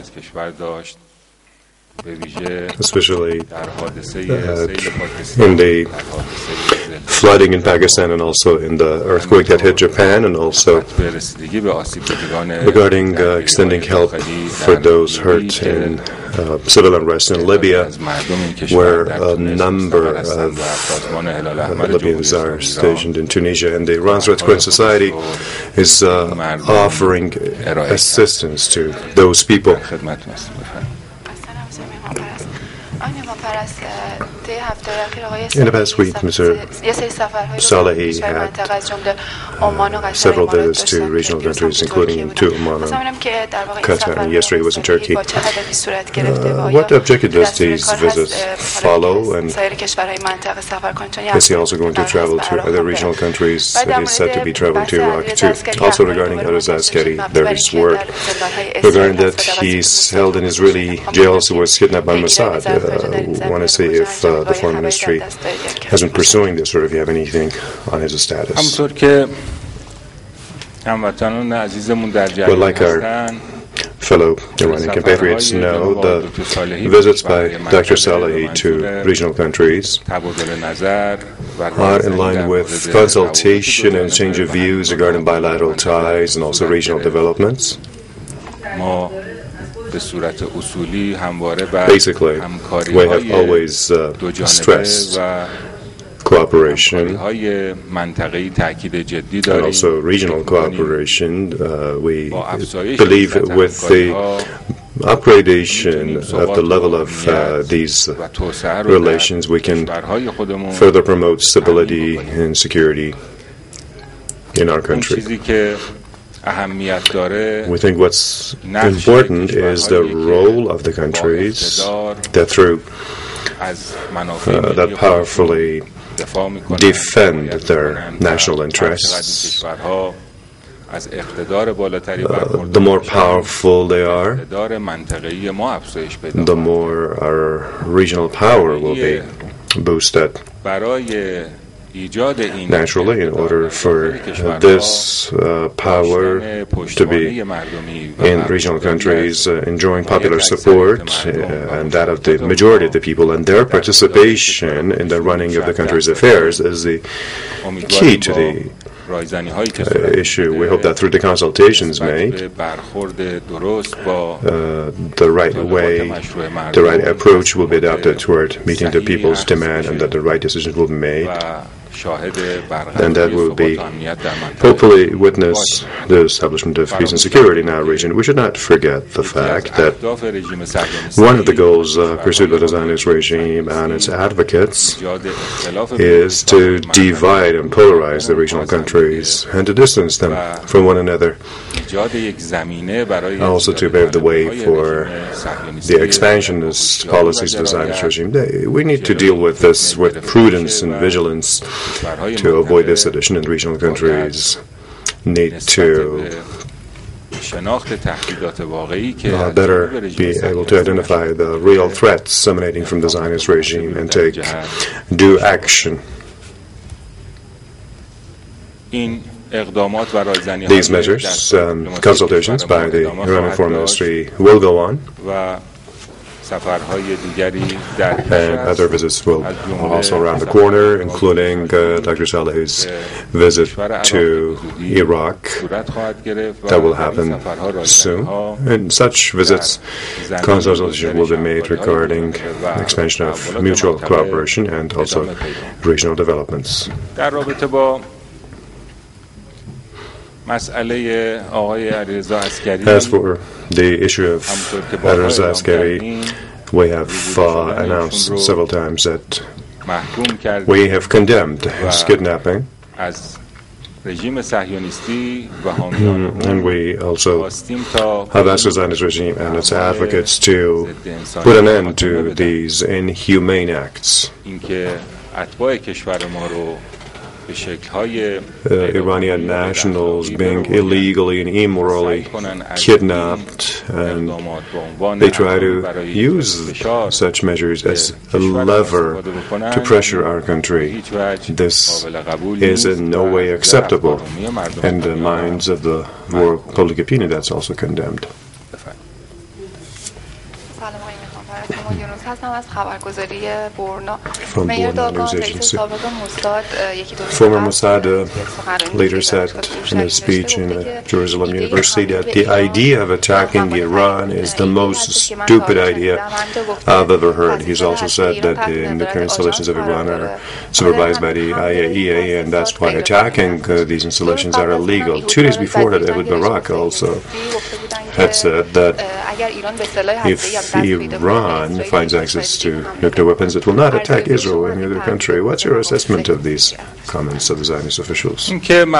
especially in the flooding in Pakistan and also in the earthquake that hit Japan, and also regarding extending help for those hurt in civil unrest in Libya, where a number of Libyans are stationed in Tunisia. And the Iran's Red Crescent Society is offering assistance to those people. In the past week, Mr. Salehi had several visits to regional countries, including to Oman and Qatar, and yesterday he was in Turkey. What objective does these visits follow, and is he also going to travel to other regional countries that he's said to be traveling to Iraq too? Also regarding Arez Askari, there is word regarding that he's held in Israeli jails. He was kidnapped by Mossad. I want to see if the Foreign Ministry has been pursuing this, or if you have anything on his status. Well, like our fellow Iranian compatriots know, the visits by Dr. Salehi to regional countries are in line with consultation and exchange of views regarding bilateral ties and also regional developments. Basically, we have always stressed cooperation and also regional cooperation. We believe with the upgradation of the level of these relations, we can further promote stability and security in our country. We think what's important is the role of the countries that through that powerfully defend their national interests. The more powerful they are, the more our regional power will be boosted. Naturally, in order for this power to be in regional countries enjoying popular support and that of the majority of the people, and their participation in the running of the country's affairs is the key to the issue. We hope that through the consultations made, the right way, the right approach will be adopted toward meeting the people's demand, and that the right decisions will be made, and that will be hopefully witness the establishment of peace and security in our region. We should not forget the fact that one of the goals pursued by the Zionist regime and its advocates is to divide and polarize the regional countries and to distance them from one another, also to pave the way for the expansionist policies of the Zionist regime. We need to deal with this with prudence and vigilance to avoid this addition, and regional countries need to better be able to identify the real threats emanating from the Zionist regime and take due action. These measures, consultations by the Iranian Foreign Ministry will go on, and other visits will also around the corner, including Dr. Salehi's visit to Iraq that will happen soon. In such visits, consultation will be made regarding expansion of mutual cooperation and also regional developments. As for the issue of Arez Askari, we have announced several times that we have condemned his kidnapping, and we also have asked the Zionist regime and its advocates to put an end to these inhumane acts. Iranian nationals being illegally and immorally kidnapped, and they try to use such measures as a lever to pressure our country. This is in no way acceptable in the minds of the world public opinion. That's also condemned. From Borna News Agency. Former Mossad leader said in a speech in Jerusalem University that the idea of attacking Iran is the most stupid idea I've ever heard. He's also said that the nuclear installations of Iran are supervised by the IAEA, and that's why attacking these installations are illegal. 2 days before that, Ehud Barak also had said that if Iran finds access to nuclear weapons, it will not attack Israel or any other country. What's your assessment of these comments of the Zionist officials?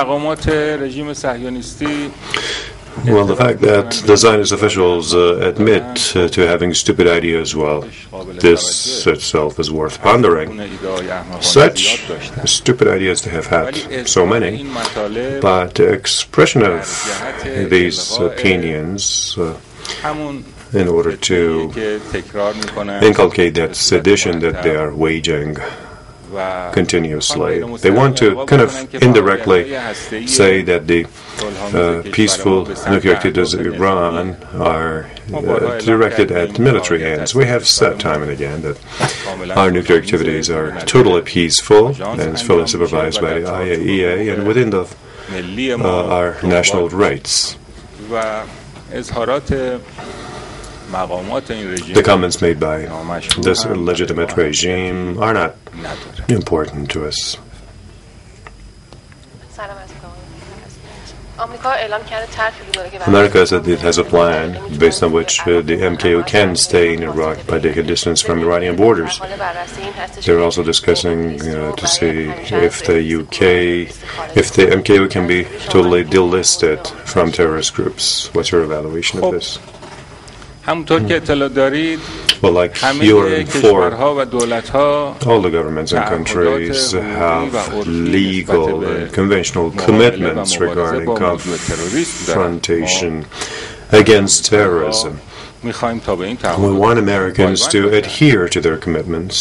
Well, the fact that the Zionist officials admit to having stupid ideas, well, this itself is worth pondering. Such stupid ideas they have had, so many, but the expression of these opinions in order to inculcate that sedition that they are waging continuously. They want to kind of indirectly say that the peaceful nuclear activities of Iran are directed at military ends. We have said time and again that our nuclear activities are totally peaceful and fully supervised by the IAEA and within our national rights. The comments made by this illegitimate regime are not important to us. America said it has a plan based on which the MKO can stay in Iraq by taking distance from Iranian borders. They're also discussing to see if the MKO can be totally delisted from terrorist groups. What's your evaluation of this? Well, like you're informed, all the governments and countries have legal and conventional commitments regarding confrontation against terrorism. We want Americans to adhere to their commitments,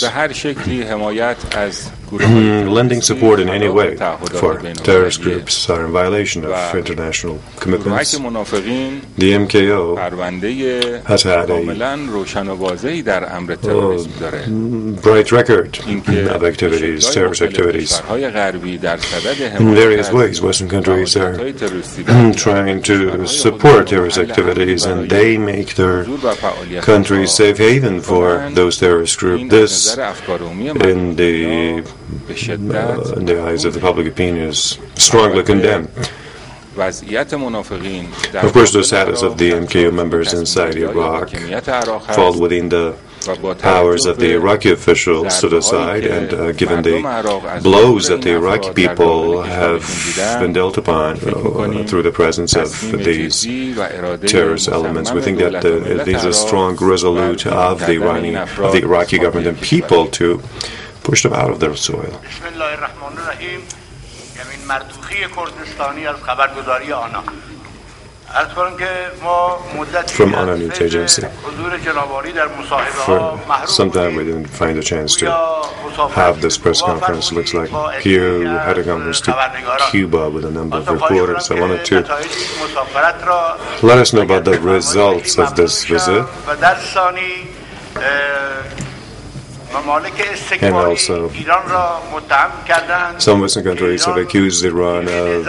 lending support in any way for terrorist groups are in violation of international commitments. The MKO has had a bright record of activities, terrorist activities. In various ways, Western countries are trying to support terrorist activities, and they make their countries safe haven for those terrorist groups. This, in the eyes of the public opinion, is strongly condemned. Of course, the status of the MKO members inside Iraq fall within the powers of the Iraqi officials stood aside, and given the blows that the Iraqi people have been dealt upon through the presence of these terrorist elements, we think that there's a strong resolute of the Iraqi government and people to push them out of their soil. From ANA News Agency. For some time we didn't find a chance to have this press conference. Looks like you had a conference to Cuba with a number of reporters. I wanted to let us know about the results of this visit. And also, some Western countries have accused Iran of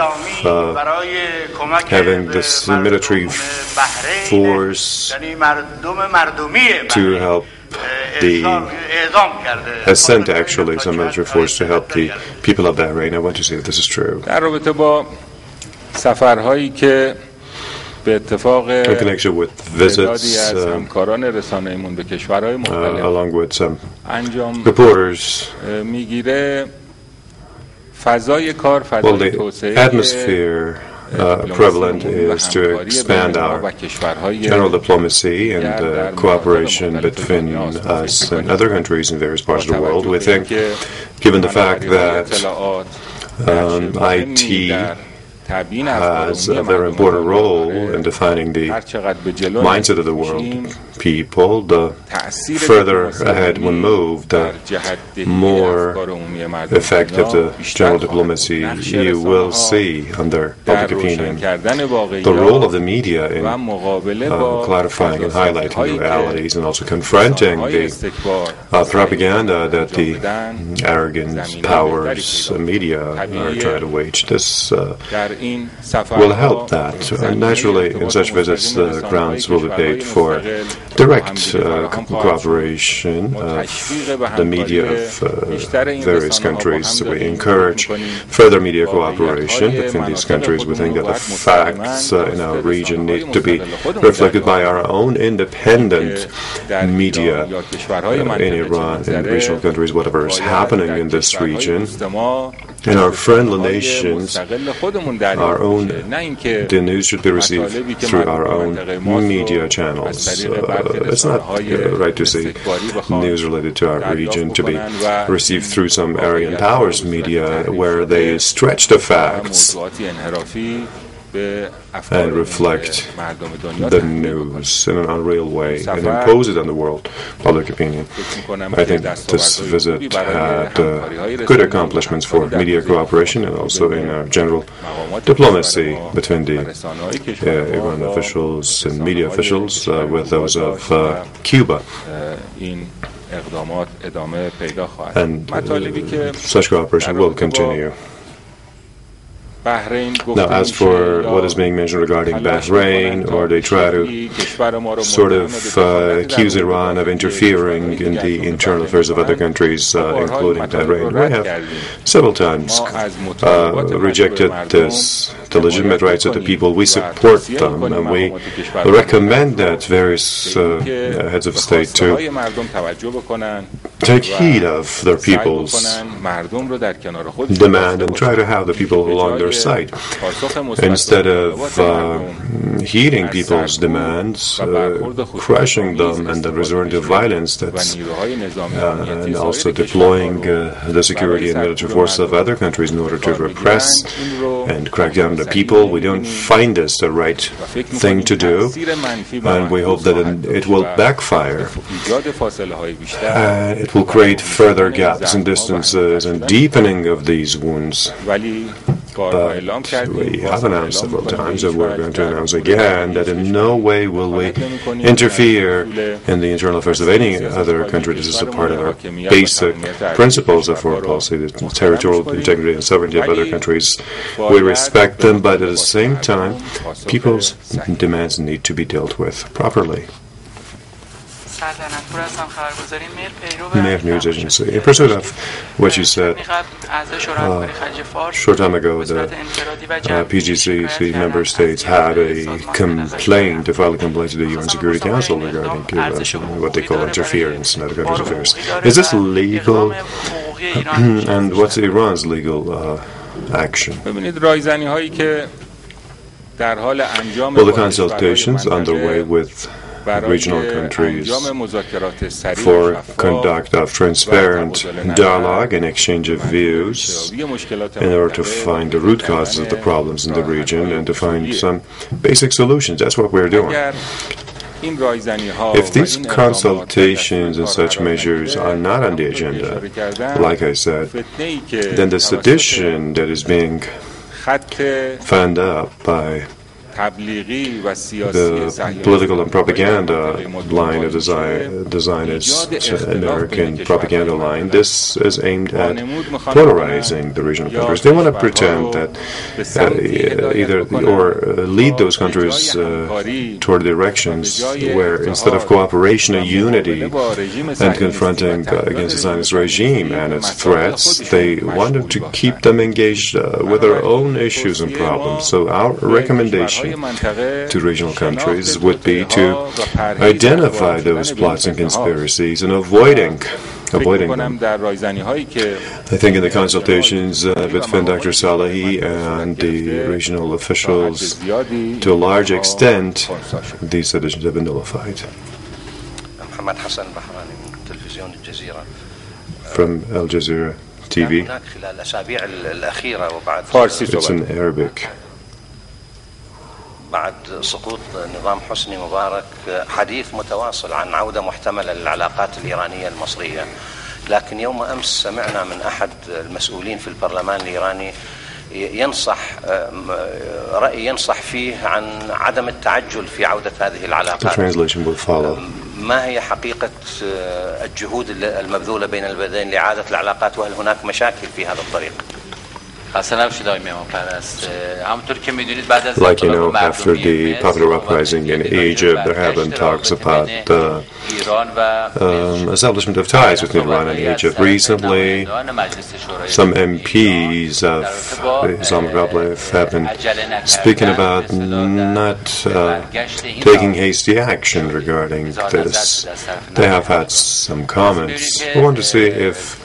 having this military force to help has sent actually some military force to help the people of Bahrain. I want to see if this is true. In connection with visits, along with some reporters, well, the atmosphere prevalent is to expand our general diplomacy and cooperation between us and other countries in various parts of the world. We think, given the fact that IT has a very important role in defining the mindset of the world people. The further ahead we move, the more effective the general diplomacy you will see under public opinion. The role of the media in clarifying and highlighting realities and also confronting the propaganda that the arrogant powers media are trying to wage. This will help that. Naturally, in such visits, the grounds will be paid for direct cooperation of the media of various countries. We encourage further media cooperation between these countries. We think that the facts in our region need to be reflected by our own independent media in Iran, in regional countries, whatever is happening in this region. In our friendly nations, the news should be received through our own media channels. It's not right to say news related to our region to be received through some arrogant powers media where they stretch the facts and reflect the news in an unreal way and impose it on the world public opinion. I think this visit had good accomplishments for media cooperation and also in general diplomacy between the Iran officials and media officials with those of Cuba. And such cooperation will continue. Now, as for what is being mentioned regarding Bahrain, or they try to sort of accuse Iran of interfering in the internal affairs of other countries, including Bahrain, we have several times rejected this. The legitimate rights of the people, we support them, and we recommend that various heads of state to take heed of their people's demand and try to have the people along their side. Instead of heeding people's demands, crushing them, and then resorting to violence, and also deploying the security and military forces of other countries in order to repress and crack down on the people. We don't find this the right thing to do, and we hope that it will backfire. It will create further gaps and distances and deepening of these wounds. But we have announced several times, and we're going to announce again, that in no way will we interfere in the internal affairs of any other country. This is a part of our basic principles of foreign policy, the territorial integrity and sovereignty of other countries. We respect them, but at the same time, people's demands need to be dealt with properly. Mayor News Agency. In pursuit of what you said short time ago, the PGC member states had a complaint, to file a complaint to the UN Security Council regarding what they call interference in other countries' affairs. Is this legal? And what's Iran's legal action? Well, the consultations underway with regional countries for conduct of transparent dialogue and exchange of views in order to find the root causes of the problems in the region and to find some basic solutions. That's what we're doing. If these consultations and such measures are not on the agenda, like I said, then the sedition that is being fanned up by the political and propaganda line of the Zionist American propaganda line, this is aimed at polarizing the regional countries. They want to pretend that lead those countries toward directions where, instead of cooperation and unity and confronting against the Zionist regime and its threats, they wanted to keep them engaged with their own issues and problems. So our recommendation to regional countries would be to identify those plots and conspiracies and avoiding them. I think in the consultations between Dr. Salehi and the regional officials, to a large extent, these seditions have been nullified. From Al Jazeera TV. It's in Arabic. بعد سقوط نظام حسني مبارك حديث متواصل عن عودة محتملة للعلاقات الإيرانية المصرية، لكن يوم أمس سمعنا من أحد المسؤولين في البرلمان الإيراني رأي ينصح فيه عن عدم التعجل في عودة هذه العلاقات. ما هي حقيقة الجهود المبذولة بين البلدين لإعادة العلاقات، وهل هناك مشاكل في هذا الطريق؟ Like you know, after the popular uprising in Egypt, there have been talks about the establishment of ties between Iran and Egypt. Recently, some MPs of the Islamic Republic have been speaking about not taking hasty action regarding this. They have had some comments. I want to see if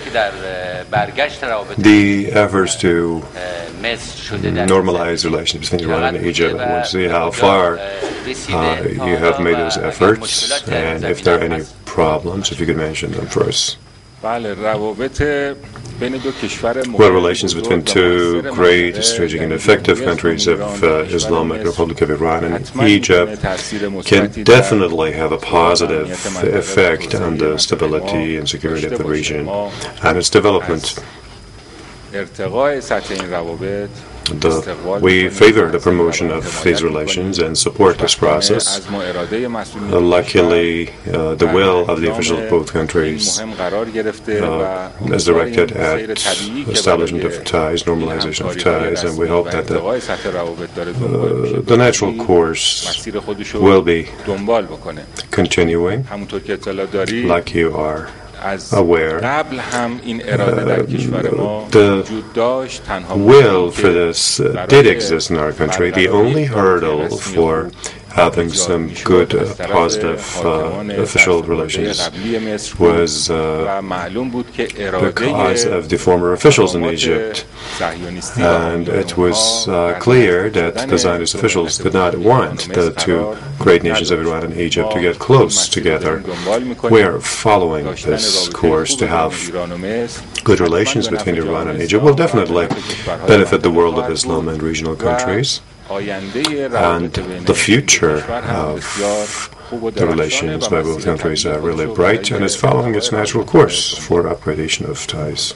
the efforts to normalize relations between Iran and Egypt, I want to see how far you have made those efforts and if there are any problems, if you could mention them for us. Well, relations between two great, strategic and effective countries of Islamic Republic of Iran and Egypt can definitely have a positive effect on the stability and security of the region and its development. We favor the promotion of these relations and support this process. Luckily, the will of the officials of both countries is directed at establishment of ties, normalization of ties, and we hope that the natural course will be continuing, like you are aware. The will for this did exist in our country. The only hurdle for having some good, positive official relations was because of the former officials in Egypt. And it was clear that the Zionist officials did not want the two great nations of Iran and Egypt to get close together. We are following this course to have good relations between Iran and Egypt will definitely benefit the world of Islam and regional countries. And the future of the relations by both countries are really bright and is following its natural course for upgradation of ties.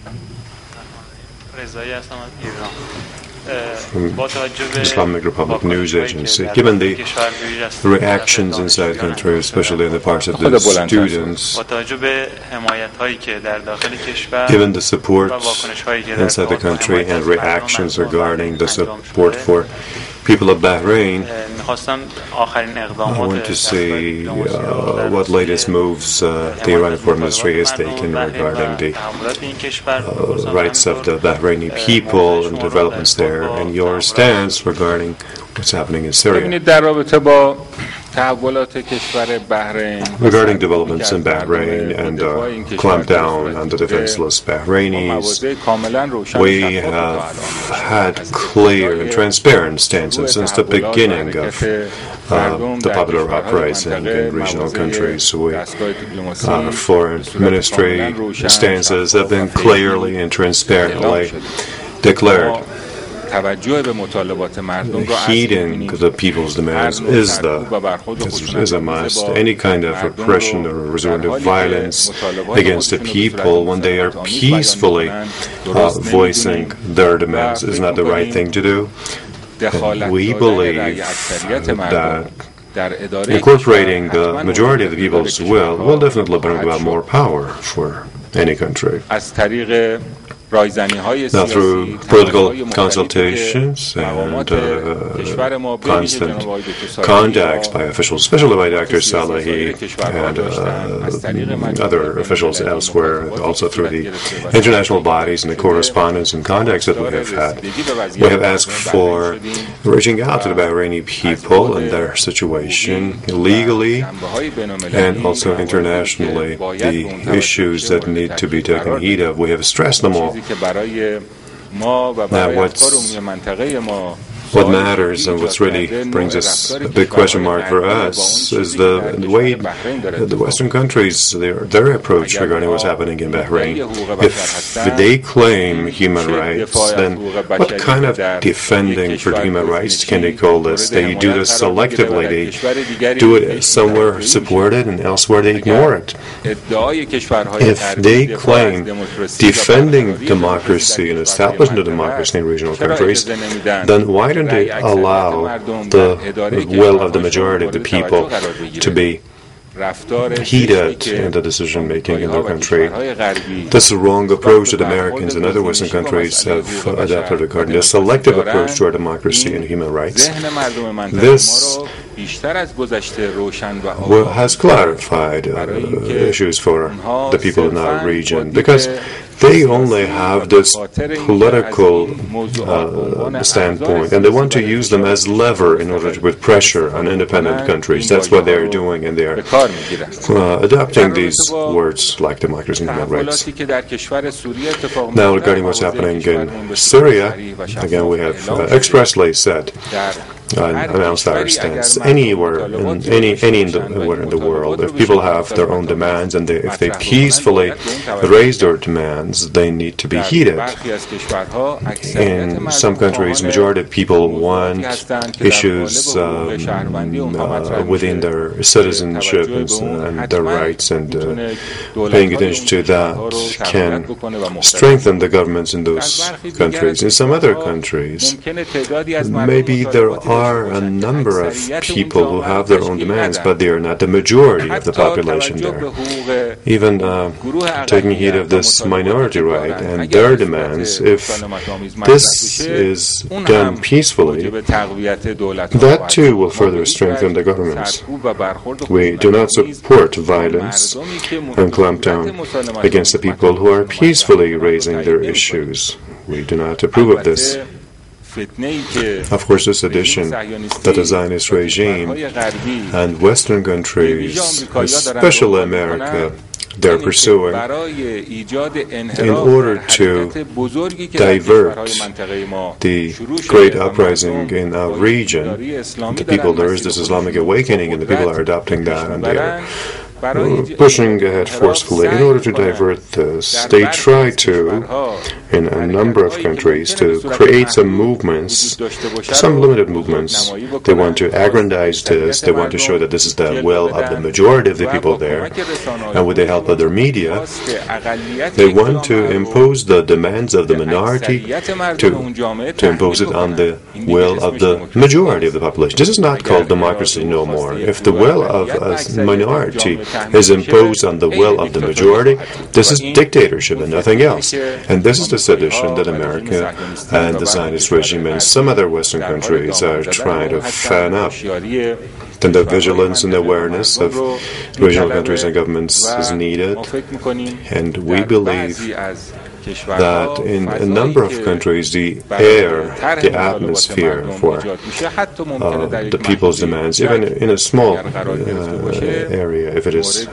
From Islamic Republic News Agency. Given the reactions inside the country, especially on the parts of the students, given the support inside the country and reactions regarding the support for people of Bahrain, I want to see what latest moves the Iranian Foreign Ministry is taking regarding the rights of the Bahraini people and developments there, and your stance regarding what's happening in Syria. Regarding developments in Bahrain and clampdown on the defenseless Bahrainis, we have had clear and transparent stances since the beginning of the popular uprising in regional countries. Our foreign ministry stances have been clearly and transparently declared. Heeding the people's demands is a must. Any kind of repression or resort to violence against the people when they are peacefully voicing their demands is not the right thing to do. And we believe that incorporating the majority of the people's will definitely bring about more power for any country. Now, through political consultations and constant contacts by officials, especially by Dr. Salehi and other officials elsewhere, also through the international bodies and the correspondence and contacts that we have had, we have asked for reaching out to the Bahraini people and their situation legally and also internationally, the issues that need to be taken heed of. We have stressed them all. Now, what's What matters and what's really brings us a big question mark for us is the way the Western countries, their approach regarding what's happening in Bahrain. If they claim human rights, then what kind of defending for human rights can they call this? They do this selectively. They do it somewhere supported and elsewhere they ignore it. If they claim defending democracy and establishing a democracy in regional countries, then why don't they allow the will of the majority of the people to be heeded in the decision-making in their country? This is a wrong approach that Americans and other Western countries have adopted regarding a selective approach to our democracy and human rights. This has clarified issues for the people in our region, because they only have this political standpoint, and they want to use them as lever in order to put pressure on independent countries. That's what they're doing, and they're adopting these words like democracy and human rights. Now, regarding what's happening in Syria, again, we have expressly said announced our stance. Anywhere in the world, if people have their own demands and if they peacefully raise their demands, they need to be heeded. In some countries, majority of people want issues within their citizenship and their rights, and paying attention to that can strengthen the governments in those countries. In some other countries, maybe there are a number of people who have their own demands, but they are not the majority of the population there. Even taking heed of this minority right and their demands, if this is done peacefully, that too will further strengthen the governments. We do not support violence and clampdown against the people who are peacefully raising their issues. We do not approve of this. Of course, this addition that the Zionist regime and Western countries, especially America, they're pursuing in order to divert the great uprising in our region. The people, there is this Islamic awakening, and the people are adopting that, and they are pushing ahead forcefully in order to divert this. They try to, in a number of countries, to create some movements, some limited movements. They want to aggrandize this. They want to show that this is the will of the majority of the people there. And with the help of their media, they want to impose the demands of the minority to impose it on the will of the majority of the population. This is not called democracy no more. If the will of a minority is imposed on the will of the majority, this is dictatorship and nothing else. And this is the sedition that America and the Zionist regime and some other Western countries are trying to fan up. Then the vigilance and awareness of regional countries and governments is needed, and we believe that in a number of countries, the air, the atmosphere for the people's demands, even in a small area, if it is,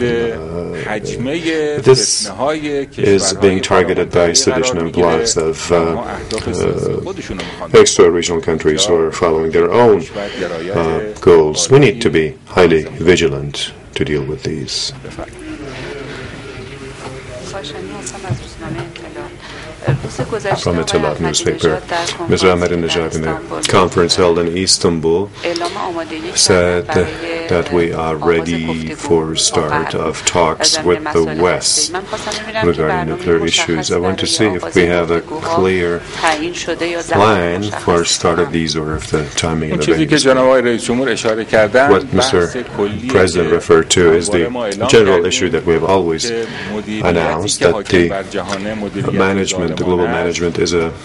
this is being targeted by sedition and plots of extra-regional countries who are following their own goals. We need to be highly vigilant to deal with these. From a Talat newspaper, Mr. Ahmadinejad, in a conference held in Istanbul, said that we are ready for start of talks with the West regarding nuclear issues. I want to see if we have a clear plan for start of these, or if the timing and the what Mr. President referred to is the general issue that we have always announced, that the management, the global management, is a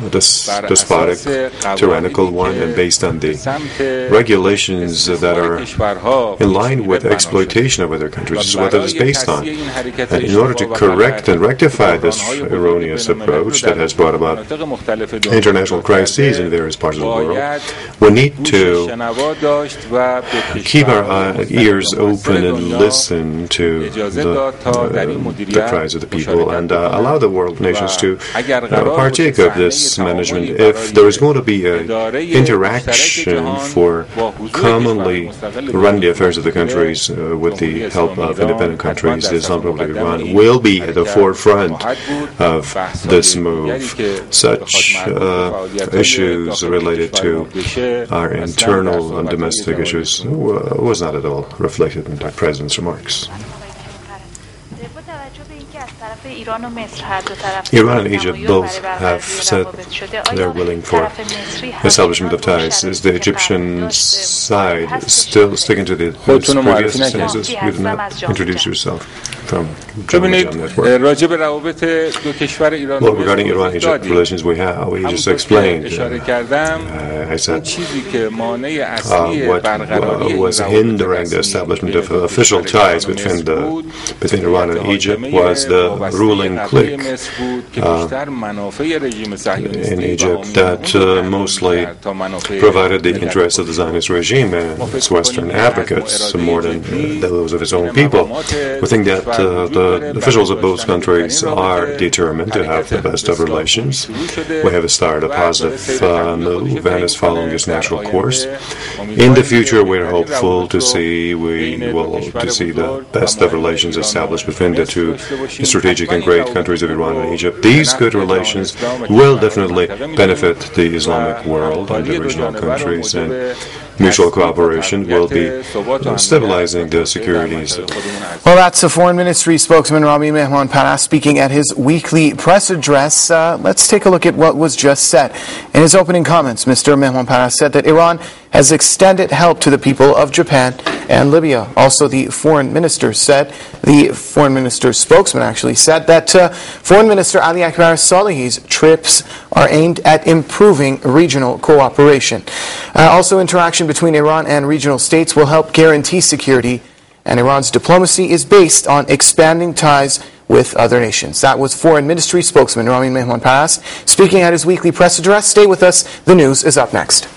despotic, tyrannical one, and based on the regulations that are in line with exploitation of other countries. This is what it is based on. And in order to correct and rectify this erroneous approach that has brought about international crises in various parts of the world, we need to keep our ears open and listen to the cries of the people and allow the world nations to partake of this management. If there is going to be an interaction for commonly run the affairs of the countries with the help of independent countries, the Islamic Republic of Iran will be at the forefront of this move. Such issues related to our internal and domestic issues was not at all reflected in the President's remarks. Iran and Egypt both have said they're willing for establishment of ties. Is the Egyptian side still sticking to the previous stances? You did not introduce yourself from Germany Network. Well, regarding Iran-Egypt relations, we just explained. I said what was hindering the establishment of official ties between Iran and Egypt was the ruling clique in Egypt that mostly provided the interests of the Zionist regime and its Western advocates more than those of its own people. We think that the officials of both countries are determined to have the best of relations. We have started a positive move and is following its natural course. In the future, we're hopeful to see the best of relations established between the two strategic and great countries of Iran and Egypt. These good relations will definitely benefit the Islamic world and the regional countries, and mutual cooperation will be stabilizing the securities. Well, that's the Foreign Ministry spokesman Rami Mehmanparas speaking at his weekly press address. Let's take a look at what was just said. In his opening comments, Mr. Mehmanparas said that Iran has extended help to the people of Japan and Libya. Also, the foreign minister spokesman actually said that Foreign Minister Ali Akbar Salehi's trips are aimed at improving regional cooperation. Also, interaction between Iran and regional states will help guarantee security, and Iran's diplomacy is based on expanding ties with other nations. That was Foreign Ministry spokesman Rami Mehmanparas speaking at his weekly press address. Stay with us. The news is up next.